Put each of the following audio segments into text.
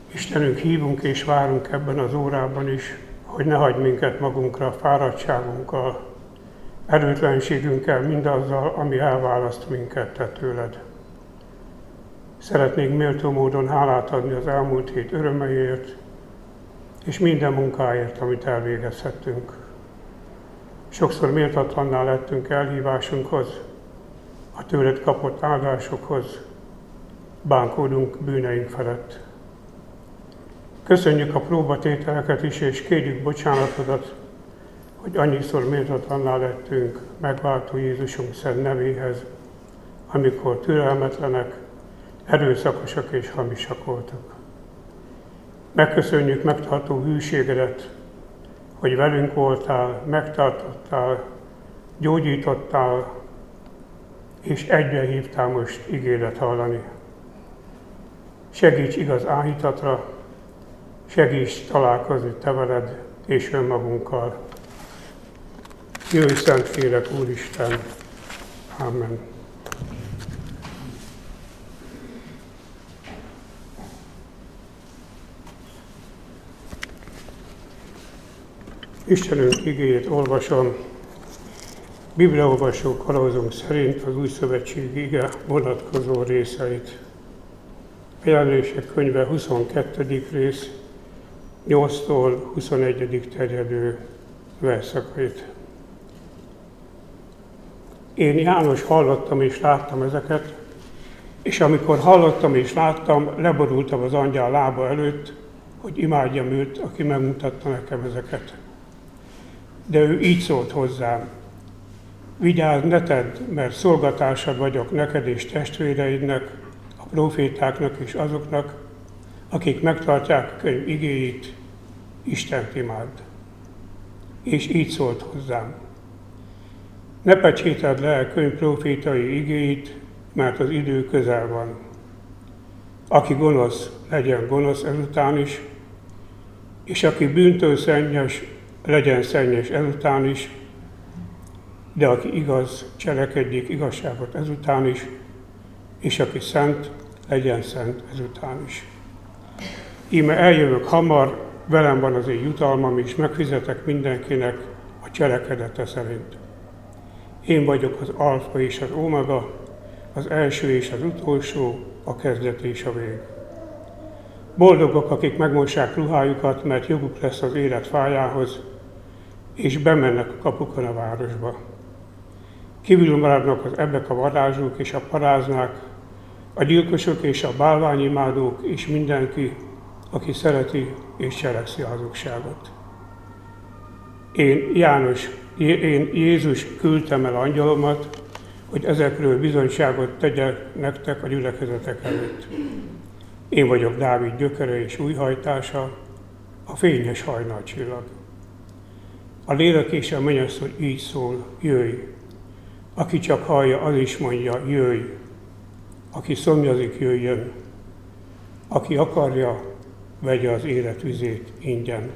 Istenünk, hívunk és várunk ebben az órában is, hogy ne hagyj minket magunkra fáradtságunkkal, erőtlenségünkkel, mindazzal, ami elválaszt minket te tőled. Szeretnénk méltó módon hálát adni az elmúlt hét örömeiért, és minden munkáért, amit elvégezhettünk. Sokszor méltatlanná lettünk elhívásunkhoz, a tőled kapott áldásokhoz, bánkódunk bűneink felett. Köszönjük a próbatételeket is, és kérjük bocsánatodat, hogy annyiszor méltatlanná lettünk megváltó Jézusunk szent nevéhez, amikor türelmetlenek, erőszakosak és hamisak voltak. Megköszönjük megtartó hűségedet, hogy velünk voltál, megtartottál, gyógyítottál, és egyre hívtál most igédet hallani. Segíts igaz áhítatra, segíts találkozni te veled és önmagunkkal. Jöjj, Szentlélek, Úristen! Amen. Istenünk igéjét olvasom, Bibliaolvasó kalauzunk szerint az Új Szövetségi ige vonatkozó részeit. A Jelenések könyve 22. rész, 8-tól 21. terjedő versszakait. Én, János, hallottam és láttam ezeket, és amikor hallottam és láttam, leborultam az angyal lába előtt, hogy imádjam őt, aki megmutatta nekem ezeket. De ő így szólt hozzám: vigyázz, ne tedd, mert szolgatársad vagyok neked és testvéreidnek, a prófétáknak és azoknak, akik megtartják a könyv igéit, Istent imádd. És így szólt hozzám: ne pecsételd le a könyv prófétai igéit, mert az idő közel van. Aki gonosz, legyen gonosz ezután is, és aki bűntől szennyes, legyen szennyes ezután is, de aki igaz, cselekedjék igazságot ezután is, és aki szent, legyen szent ezután is. Íme eljövök hamar, velem van az én jutalmam, és megfizetek mindenkinek a cselekedete szerint. Én vagyok az alfa és az omega, az első és az utolsó, a kezdet és a vég. Boldogok, akik megmossák ruhájukat, mert joguk lesz az élet fájához, és bemennek a kapukon a városba. Kívül maradnak az ebbek a varázslók és a paráznák, a gyilkosok és a bálványimádók, és mindenki, aki szereti és cselekszi a hazugságot. Én Jézus küldtem el angyalomat, hogy ezekről bizonyságot tegyek nektek a gyülekezetek előtt. Én vagyok Dávid gyökere és újhajtása, a fényes hajnalcsillag. A lélek és a mennyasszony így szól: jöjj! Aki csak hallja, az is mondja: jöjj! Aki szomjazik, jöjjön! Aki akarja, vegye az élet vizét ingyen.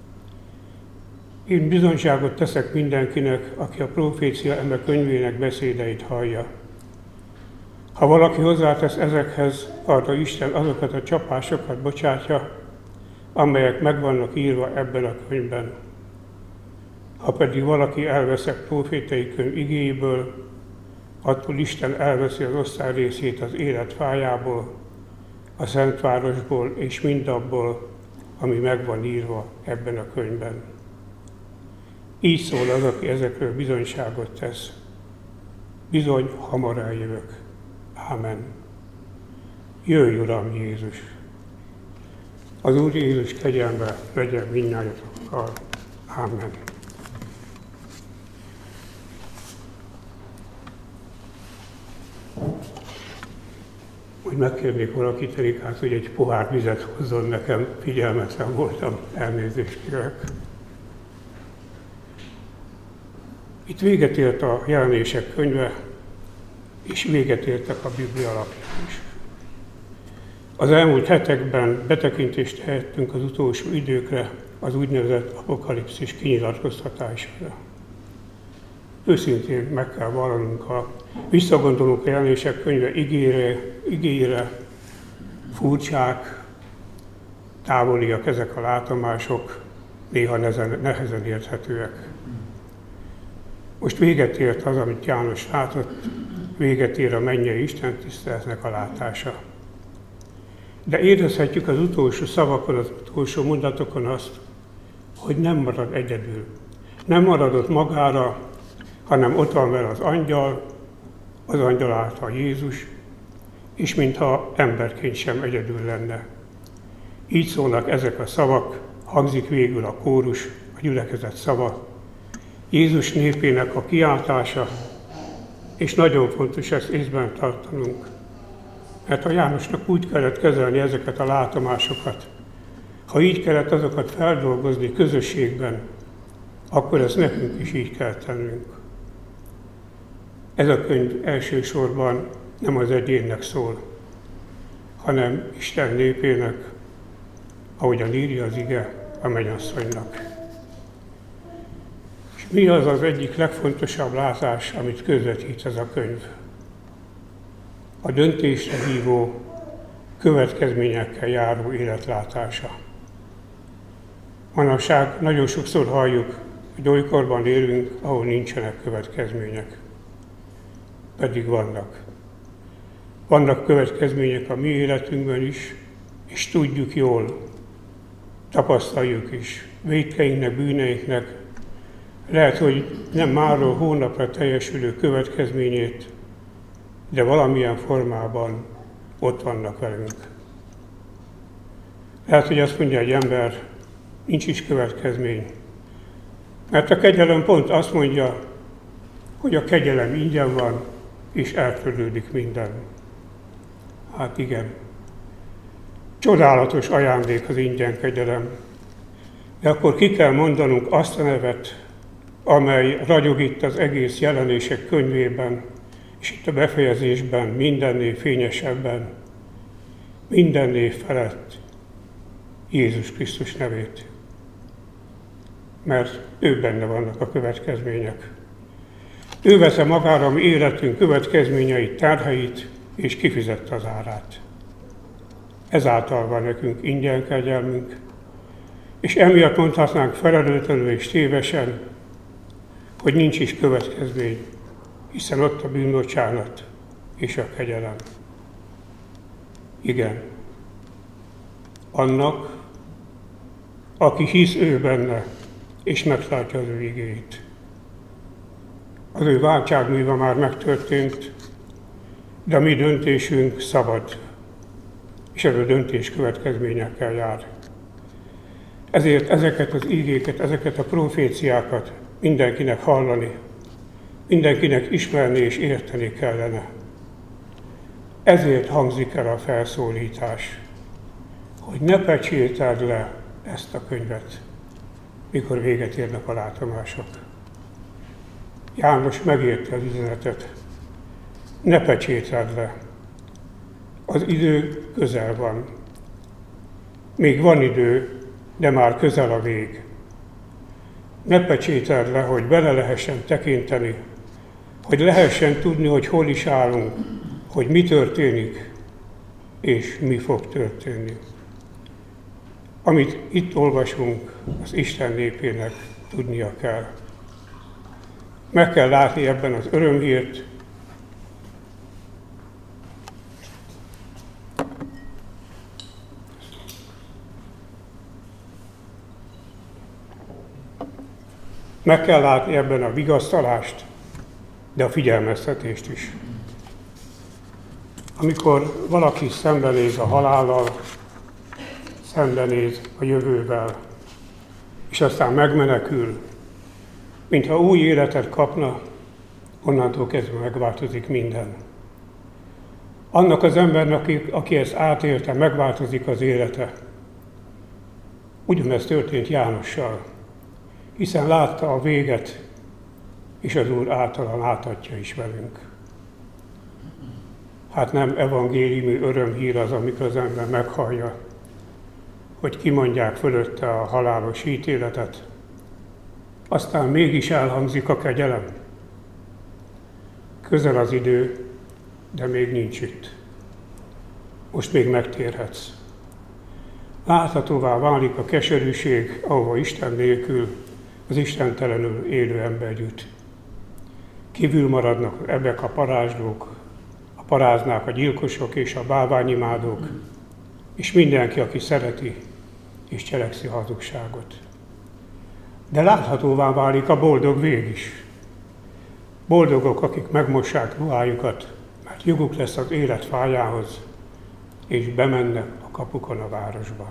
Én bizonyságot teszek mindenkinek, aki a profécia eme könyvének beszédeit hallja. Ha valaki hozzátesz ezekhez, arra Isten azokat a csapásokat bocsátja, amelyek meg vannak írva ebben a könyvben. Ha pedig valaki elvesz a profétai könyv igéjéből, attól Isten elveszi az osztály részét az élet fájából, a Szentvárosból és mindabból, ami meg van írva ebben a könyvben. Így szól az, aki ezekről bizonyságot tesz. Bizony, hamar eljövök. Ámen. Jöjj, Uram Jézus! Az Úr Jézus kegyelme legyen mindnyájatokkal. Ámen. Úgy megkérnék valakit, Erikát, hogy egy pohár vizet hozzon nekem, figyelmetlen voltam, elnézést kérek. Itt véget ért a Jelenések könyve, és véget értek a Biblia alapján is. Az elmúlt hetekben betekintést tehettünk az utolsó időkre, az úgynevezett apokalipszis kinyilatkoztatására. Őszintén meg kell vallanunk, ha visszagondolunk a Jelenések könyve igéire, furcsák, távoliak ezek a látomások, néha nehezen érthetőek. Most véget ért az, amit János látott, véget ér a mennyei Isten tiszteletnek a látása. De érezhetjük az utolsó szavakon, az utolsó mondatokon azt, hogy nem marad egyedül. Nem maradott magára, hanem ott van vele az angyal által Jézus, és mintha emberként sem egyedül lenne. Így szólnak ezek a szavak, hangzik végül a kórus, a gyülekezet szava, Jézus népének a kiáltása, és nagyon fontos ezt észben tartanunk. Mert a Jánosnak úgy kellett kezelni ezeket a látomásokat, ha így kellett azokat feldolgozni közösségben, akkor ezt nekünk is így kell tennünk. Ez a könyv elsősorban nem az egyénnek szól, hanem Isten népének, ahogyan írja az ige, a mennyasszonynak. És mi az az egyik legfontosabb látás, amit közvetít ez a könyv? A döntésre hívó, következményekkel járó életlátása. Manapság nagyon sokszor halljuk, hogy olykorban élünk, ahol nincsenek következmények. Pedig vannak. Vannak következmények a mi életünkben is, és tudjuk jól, tapasztaljuk is, vétkeinknek, bűneinknek, lehet, hogy nem máról hónapra teljesülő következményét, de valamilyen formában ott vannak velünk. Lehet, hogy azt mondja egy ember, nincs is következmény. Mert a kegyelem pont azt mondja, hogy a kegyelem ingyen van, és eltörlődik minden. Hát igen. Csodálatos ajándék az ingyen kegyelem. De akkor ki kell mondanunk azt a nevet, amely ragyog itt az egész jelenések könyvében, és itt a befejezésben mindennél fényesebben, minden név felett Jézus Krisztus nevét. Mert ő benne vannak a következmények. Ő vette magára a mi életünk következményeit, terheit, és kifizette az árát. Ezáltal van nekünk ingyen kegyelmünk, és emiatt mondhatnánk felelőtlenül és tévesen, hogy nincs is következmény, hiszen ott a bűnbocsánat és a kegyelem. Igen, annak, aki hisz ő benne, és megtartja az ő igéit. Az ő váltságműve már megtörtént, de a mi döntésünk szabad, és ez a döntés következményekkel jár. Ezért ezeket az ígéket, ezeket a proféciákat mindenkinek hallani, mindenkinek ismerni és érteni kellene. Ezért hangzik el a felszólítás, hogy ne pecsételd le ezt a könyvet, mikor véget érnek a látomások. János megérte az üzenetet. Ne pecsételd le. Az idő közel van. Még van idő, de már közel a vég. Ne pecsételd le, hogy bele lehessen tekinteni, hogy lehessen tudni, hogy hol is állunk, hogy mi történik, és mi fog történni. Amit itt olvasunk, az Isten népének tudnia kell. Meg kell látni ebben az örömhírt, meg kell látni ebben a vigasztalást, de a figyelmeztetést is. Amikor valaki szembenéz a halállal, szembenéz a jövővel, és aztán megmenekül, mintha új életet kapna, onnantól kezdve megváltozik minden. Annak az embernek, aki ezt átélte, megváltozik az élete. Ugyanezt történt Jánossal, hiszen látta a véget, és az Úr általán átadja is velünk. Hát nem evangéliumi örömhír az, amikor az ember meghallja, hogy kimondják fölötte a halálos ítéletet, aztán mégis elhangzik a kegyelem. Közel az idő, de még nincs itt. Most még megtérhetsz. Láthatóvá válik a keserűség, ahova Isten nélkül az istentelenül élő ember jut. Kívül maradnak az ebek, a parázslók, a paráznák, a gyilkosok és a bálványimádók, és mindenki, aki szereti és cselekszi hazugságot. De láthatóvá válik a boldog vég is. Boldogok, akik megmossák ruhájukat, mert joguk lesz az élet fájához, és bemennek a kapukon a városba.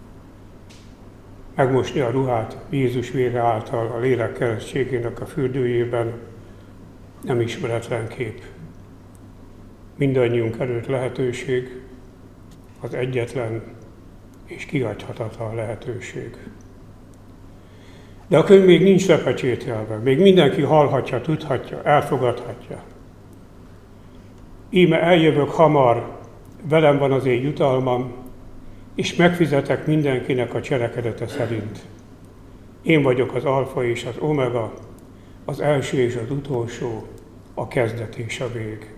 Megmosni a ruhát Jézus vére által a lélek keresztségének a fürdőjében nem ismeretlen kép. Mindannyiunk előtt lehetőség, az egyetlen és kihagyhatatlan lehetőség. De a könyv még nincs lepecsételve, még mindenki hallhatja, tudhatja, elfogadhatja. Íme eljövök hamar, velem van az én jutalmam, és megfizetek mindenkinek a cselekedete szerint. Én vagyok az alfa és az omega, az első és az utolsó, a kezdet és a vég.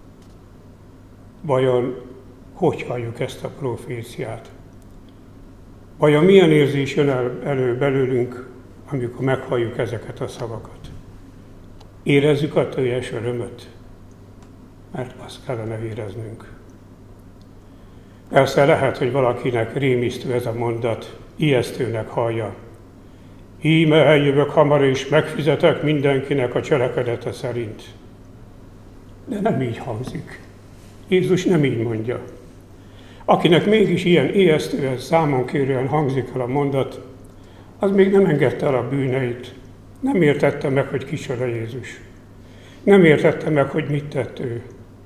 Vajon hogy halljuk ezt a proféciát? Vajon milyen érzés jön elő belőlünk, amikor meghalljuk ezeket a szavakat? Érezzük a teljes örömöt? Mert azt kellene éreznünk. Persze lehet, hogy valakinek rémisztő ez a mondat, ijesztőnek hallja. Íme eljövök hamar, és megfizetek mindenkinek a cselekedete szerint. De nem így hangzik. Jézus nem így mondja. Akinek mégis ilyen ijesztően, számonkérően hangzik el a mondat, az még nem engedte el a bűneit. Nem értette meg, hogy kicsoda Jézus. Nem értette meg, hogy mit tett ő.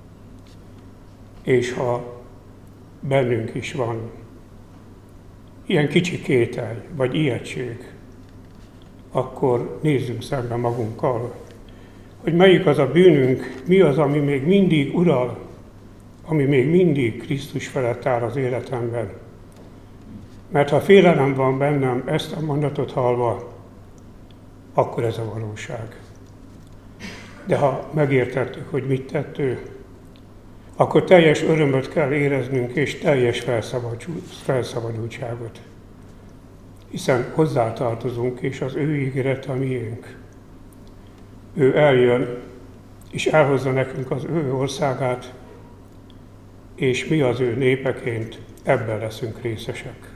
És ha bennünk is van ilyen kicsi kételj, vagy ijegység, akkor nézzünk szembe magunkkal, hogy melyik az a bűnünk, mi az, ami még mindig ural, ami még mindig Krisztus felett áll az életemben. Mert ha félelem van bennem ezt a mondatot hallva, akkor ez a valóság. De ha megértettük, hogy mit tett ő, akkor teljes örömöt kell éreznünk, és teljes felszabadultságot. Hiszen hozzátartozunk, és az ő ígérete a miénk. Ő eljön, és elhozza nekünk az ő országát, és mi az ő népeként ebben leszünk részesek.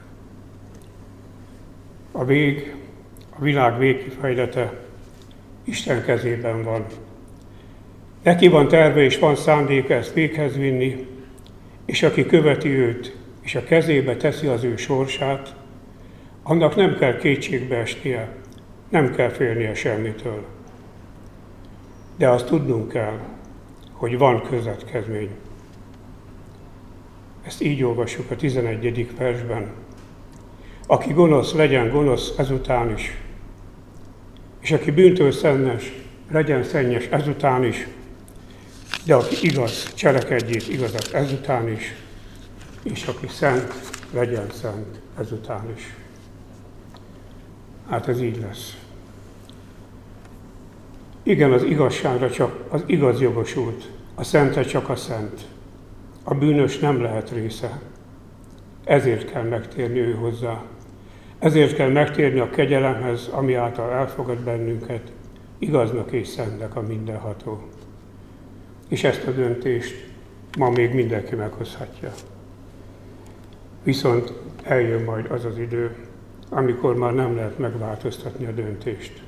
A világ végkifejlete Isten kezében van. Neki van terve és van szándéka ezt véghez vinni, és aki követi őt, és a kezébe teszi az ő sorsát, annak nem kell kétségbe esnie, nem kell félnie semmitől. De azt tudnunk kell, hogy van következmény. Ezt így olvassuk a 11. versben. Aki gonosz, legyen gonosz ezután is, és aki bűntől szennyes, legyen szennyes ezután is, de aki igaz, cselekedjék igazat ezután is, és aki szent, legyen szent ezután is. Hát ez így lesz. Igen, az igazságra csak az igaz jogosult, a szentre csak a szent. A bűnös nem lehet része. Ezért kell megtérni ő hozzá. Ezért kell megtérni a kegyelemhez, ami által elfogad bennünket, igaznak és szentnek a mindenható. És ezt a döntést ma még mindenki meghozhatja. Viszont eljön majd az az idő, amikor már nem lehet megváltoztatni a döntést.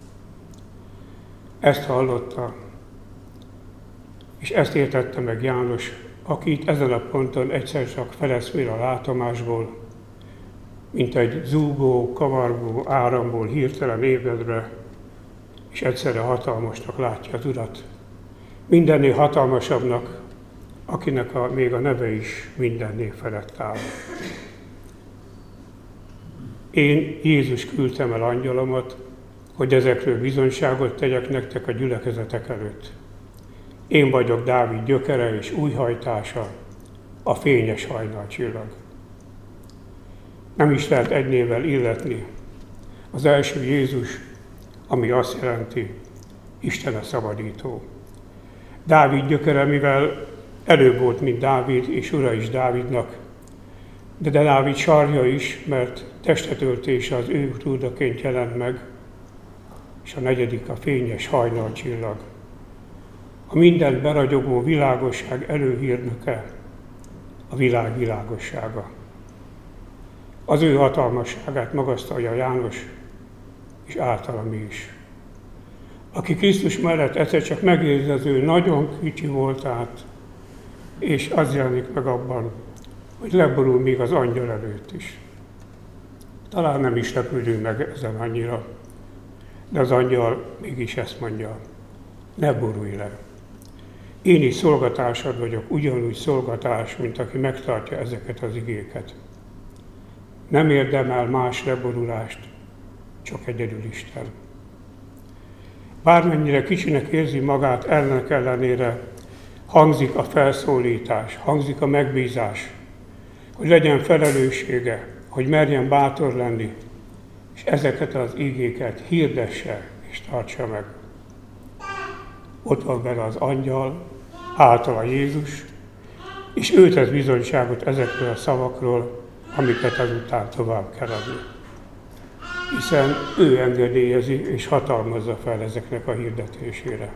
Ezt hallotta, és ezt értette meg János, aki itt ezen a ponton egyszer csak feleszmél a látomásból, mint egy zúgó, kavargó áramból hirtelen ébredve, és egyszerre hatalmasnak látja az Urat. Mindennél hatalmasabbnak, akinek még a neve is mindennél felett áll. Én, Jézus, küldtem el angyalomat, hogy ezekről bizonyságot tegyek nektek a gyülekezetek előtt. Én vagyok Dávid gyökere és újhajtása, a fényes hajnalcsillag. Nem is lehet egy névvel illetni. Az első Jézus, ami azt jelenti, Isten a szabadító. Dávid gyökere, mivel előbb volt, mint Dávid, és ura is Dávidnak, de Dávid sarja is, mert testetöltése az ő utódaként jelent meg, és a negyedik a fényes hajnalcsillag. A mindent beragyogó világosság előhírnöke, a világ világossága. Az ő hatalmasságát magasztalja János, és általam is. Aki Krisztus mellett egyszer csak megérzi az ő nagyon kicsi voltát, és az jelenik meg abban, hogy leborul még az angyal előtt is. Talán nem is lepődünk meg ezen annyira, de az angyal mégis ezt mondja, ne borulj le. Én is szolgatársad vagyok, ugyanúgy szolgatás, mint aki megtartja ezeket az igéket. Nem érdemel más leborulást, csak egyedül Isten. Bármennyire kicsinek érzi magát, ennek ellenére hangzik a felszólítás, hangzik a megbízás, hogy legyen felelőssége, hogy merjen bátor lenni, és ezeket az igéket hirdesse és tartsa meg. Ott van vele az angyal, általa Jézus, és ő tesz bizonyságot ezekről a szavakról, amiket ezután tovább kell adni. Hiszen ő engedélyezi és hatalmazza fel ezeknek a hirdetésére.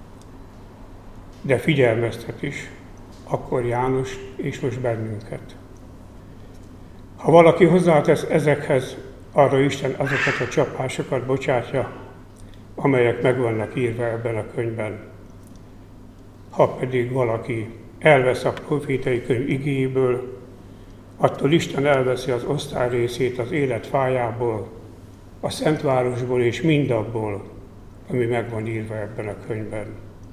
De figyelmeztet is, akkor János és most bennünket. Ha valaki hozzátesz ezekhez, arra Isten azokat a csapásokat bocsátja, amelyek meg vannak írva ebben a könyvben. Ha pedig valaki elvesz a profétai könyv igéjéből, attól Isten elveszi az osztály részét az élet fájából, a Szentvárosból és mindabból, ami meg van írva ebben a könyvben.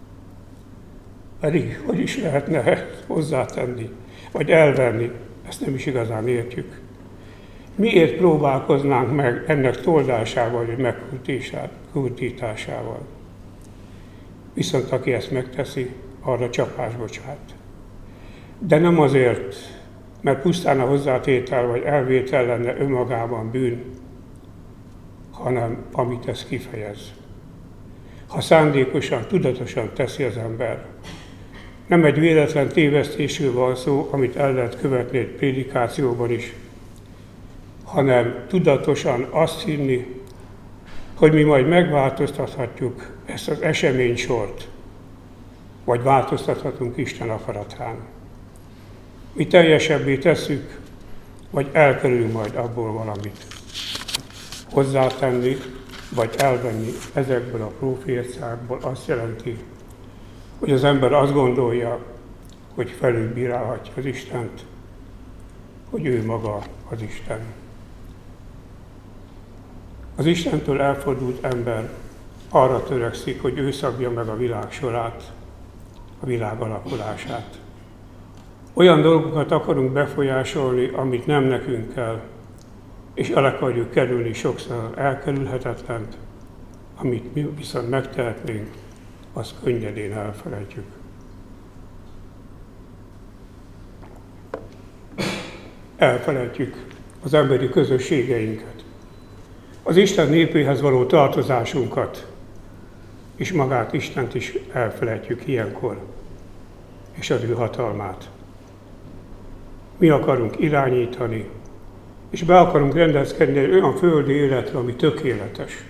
Pedig hogy is lehetne hozzátenni, vagy elvenni, ezt nem is igazán értjük. Miért próbálkoznánk meg ennek toldásával, vagy megkurtításával? Viszont aki ezt megteszi, arra csapás bocsát. De nem azért, mert pusztán a hozzátétel vagy elvétel lenne önmagában bűn, hanem amit ez kifejez. Ha szándékosan, tudatosan teszi az ember, nem egy véletlen tévesztésről van szó, amit el lehet követni egy prédikációban is, hanem tudatosan azt hinni, hogy mi majd megváltoztathatjuk ezt az eseménysort, vagy változtathatunk Isten akaratán. Mi teljesebbé tesszük, vagy elkerülünk majd abból valamit. Hozzátenni, vagy elvenni ezekből a proféciákból azt jelenti, hogy az ember azt gondolja, hogy felülbírálhatja az Istent, hogy ő maga az Isten. Az Istentől elfordult ember arra törekszik, hogy ő szabja meg a világ sorát, a világ alakulását. Olyan dolgokat akarunk befolyásolni, amit nem nekünk kell, és el akarjuk kerülni sokszor elkerülhetetlent, amit mi viszont megtehetnénk, azt könnyedén elfelejtjük. Elfelejtjük az emberi közösségeinket, az Isten népéhez való tartozásunkat, és magát Istent is elfelejtjük ilyenkor, és az ő hatalmát. Mi akarunk irányítani, és be akarunk rendezkedni egy olyan földi életre, ami tökéletes.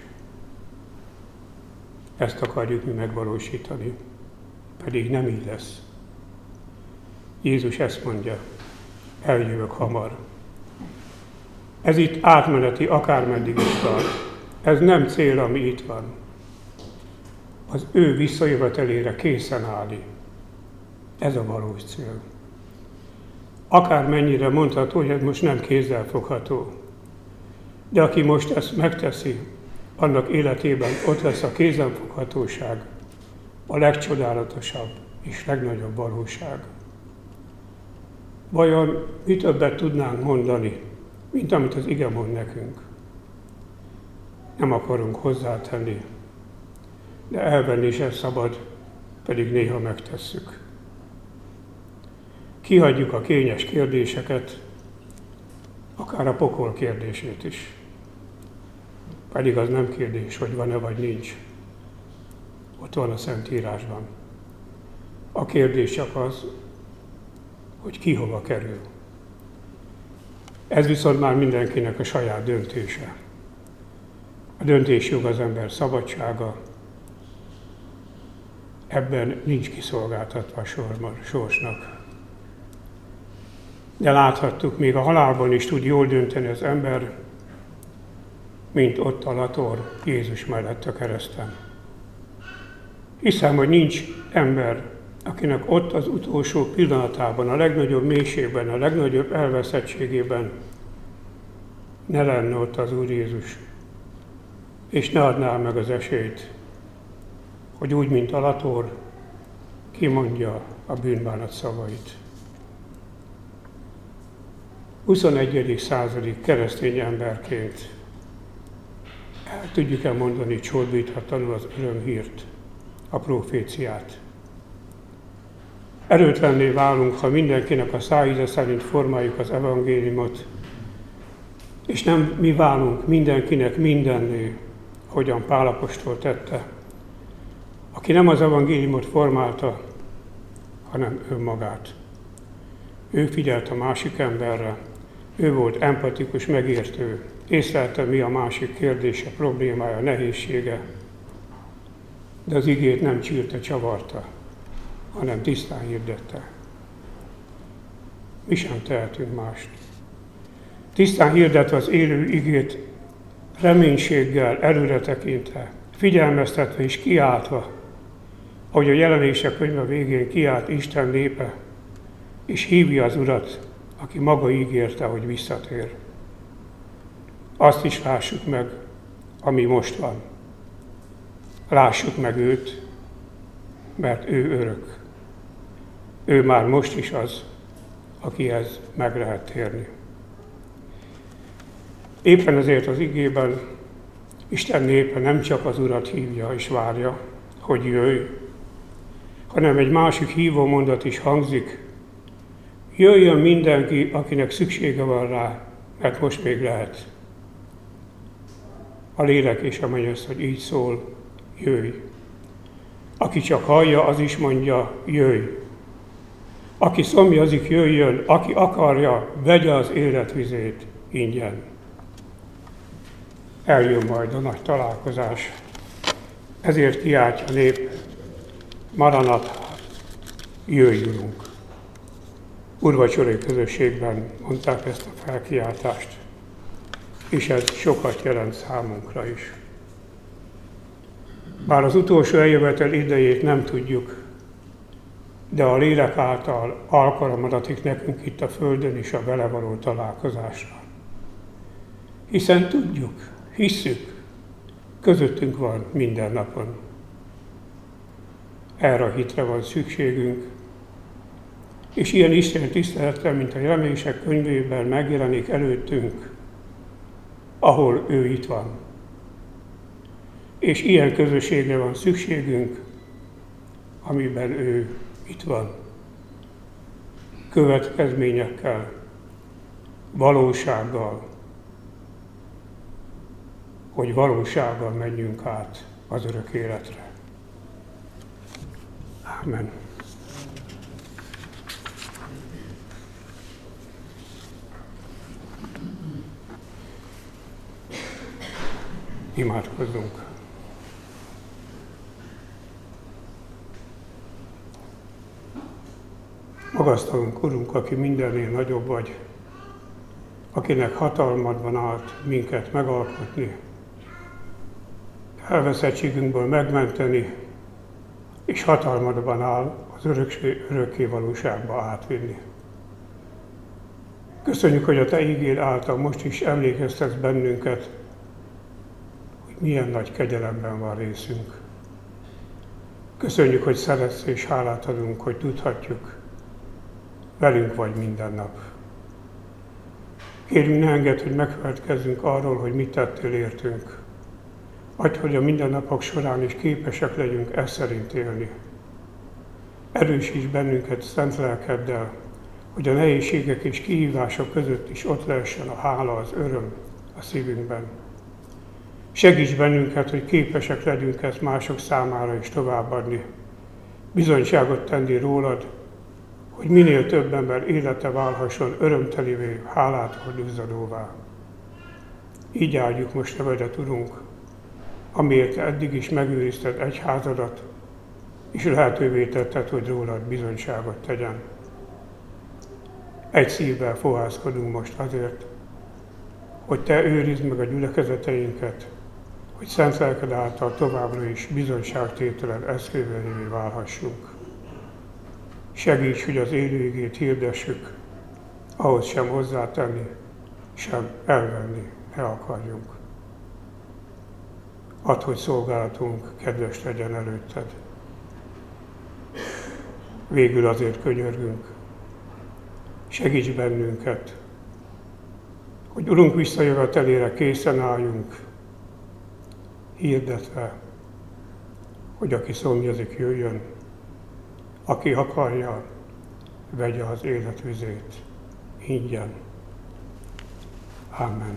Ezt akarjuk mi megvalósítani, pedig nem így lesz. Jézus ezt mondja, eljövök hamar. Ez itt átmeneti, akármeddig is tart. Ez nem cél, ami itt van. Az ő visszajövetelére készen állni. Ez a valós cél. Akármennyire mondható, hogy ez most nem kézzelfogható. De aki most ezt megteszi, annak életében ott lesz a kézzelfoghatóság, a legcsodálatosabb és legnagyobb valóság. Vajon mi többet tudnánk mondani, mint amit az ige mond nekünk? Nem akarunk hozzátenni, de elvenni sem szabad, pedig néha megtesszük. Kihagyjuk a kényes kérdéseket, akár a pokol kérdését is. Pedig az nem kérdés, hogy van-e vagy nincs. Ott van a Szentírásban. A kérdés csak az, hogy ki hova kerül. Ez viszont már mindenkinek a saját döntése. A döntésjog az ember szabadsága, ebben nincs kiszolgáltatva a sorsnak. De láthattuk, még a halálban is tud jól dönteni az ember, mint ott a lator Jézus mellett a kereszten. Hiszem, hogy nincs ember, akinek ott az utolsó pillanatában, a legnagyobb mélységben, a legnagyobb elveszettségében ne lenne ott az Úr Jézus, és ne adná meg az esélyt, hogy úgy, mint a lator, kimondja a bűnbánat szavait. 21. századi keresztény emberként el tudjuk-e mondani csorbíthatatlanul az örömhírt, a proféciát. Erőtlenné válunk, ha mindenkinek a szájíze szerint formáljuk az evangéliumot, és nem mi válunk mindenkinek mindenné, hogyan Pál apostol tette, aki nem az evangéliumot formálta, hanem önmagát. Ő figyelt a másik emberre, ő volt empatikus, megértő, észlelte, mi a másik kérdése, problémája, nehézsége, de az igét nem csírte, csavarta, hanem tisztán hirdette. Mi sem tehetünk mást. Tisztán hirdetve az élő igét, reménységgel, előre tekintve, figyelmeztetve és kiáltva, ahogy a Jelenések könyve végén kiált Isten népe, és hívja az Urat, aki maga ígérte, hogy visszatér. Azt is lássuk meg, ami most van. Lássuk meg őt, mert ő örök. Ő már most is az, akihez meg lehet térni. Éppen ezért az igében Isten népe nem csak az Urat hívja és várja, hogy jöjj, hanem egy másik hívó mondat is hangzik: jöjjön mindenki, akinek szüksége van rá, mert most még lehet. A lélek és a mennyasszony így szól: jöjj. Aki csak hallja, az is mondja: jöjj. Aki szomjazik, jöjjön, aki akarja, vegye az életvizét ingyen. Eljön majd a nagy találkozás. Ezért kiáltja a nép: Maranatha, jöjj, Urunk! Úrvacsorai közösségben mondták ezt a felkiáltást, és ez sokat jelent számunkra is. Bár az utolsó eljövetel idejét nem tudjuk, de a lélek által alkalom adatik nekünk itt a Földön is a vele való találkozásra. Hiszen tudjuk, hisszük, közöttünk van minden napon. Erre a hitre van szükségünk, és ilyen Isten tisztelettel, mint a Jelenések könyvében megjelenik előttünk, ahol ő itt van. És ilyen közösségre van szükségünk, amiben ő itt van. Következményekkel, valósággal, hogy valósággal menjünk át az örök életre. Amen. Imádkozzunk. Magasztalunk, Urunk, aki mindennél nagyobb vagy, akinek hatalmadban állt minket megalkotni, elveszettségünkből megmenteni, és hatalmadban áll az örökké valóságba átvinni. Köszönjük, hogy a Te ígéd által most is emlékeztetsz bennünket, hogy milyen nagy kegyelemben van részünk. Köszönjük, hogy szeretsz, és hálát adunk, hogy tudhatjuk, velünk vagy minden nap. Kérünk, ne engedd, hogy megfeledkezzünk arról, hogy mit tettél értünk. Adj, hogy a mindennapok során is képesek legyünk ezt szerint élni. Erősíts bennünket szent lelkeddel, hogy a nehézségek és kihívások között is ott lehessen a hála, az öröm a szívünkben. Segíts bennünket, hogy képesek legyünk ezt mások számára is továbbadni. Bizonyságot tenni rólad, hogy minél több ember élete válhasson örömtelivé, hálát hordozadóvá. Így áldjuk most nevedet, Urunk, amiért eddig is megőrizted egyházadat, és lehetővé tetted, hogy rólad bizonyságot tegyen. Egy szívvel fohászkodunk most azért, hogy Te őrizd meg a gyülekezeteinket, hogy szent lelked által továbbra is bizonyságtételed eszközévé válhassunk. Segíts, hogy az élő igét hirdessük, ahhoz sem hozzátenni, sem elvenni ne akarjunk. Add, hogy szolgálatunk kedves legyen előtted. Végül azért könyörgünk, segíts bennünket, hogy Urunk visszajövetelére készen álljunk, hirdetve, hogy aki szomjazik, jöjjön, aki akarja, vegye az életvizét ingyen. Amen.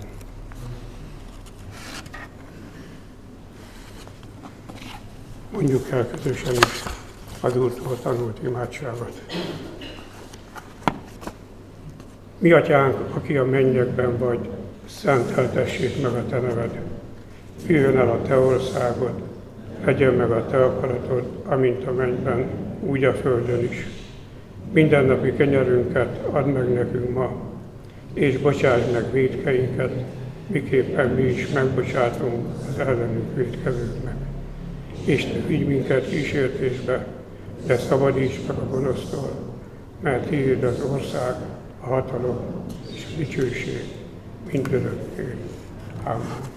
Mondjuk el közösen is az Úrtól tanult imádságot. Mi atyánk, aki a mennyekben vagy, szenteltessék meg a te neved. Jöjjön el a te országod, legyen meg a te akaratod, amint a mennyben, úgy a földön is. Mindennapi kenyerünket add meg nekünk ma, és bocsáss meg vétkeinket, miképpen mi is megbocsátunk az ellenünk vétkezőknek. És ne vigy minket kísértésbe, de szabadíts meg a gonosztól, mert tiéd az ország, a hatalom és a dicsőség mindörökké. Amen.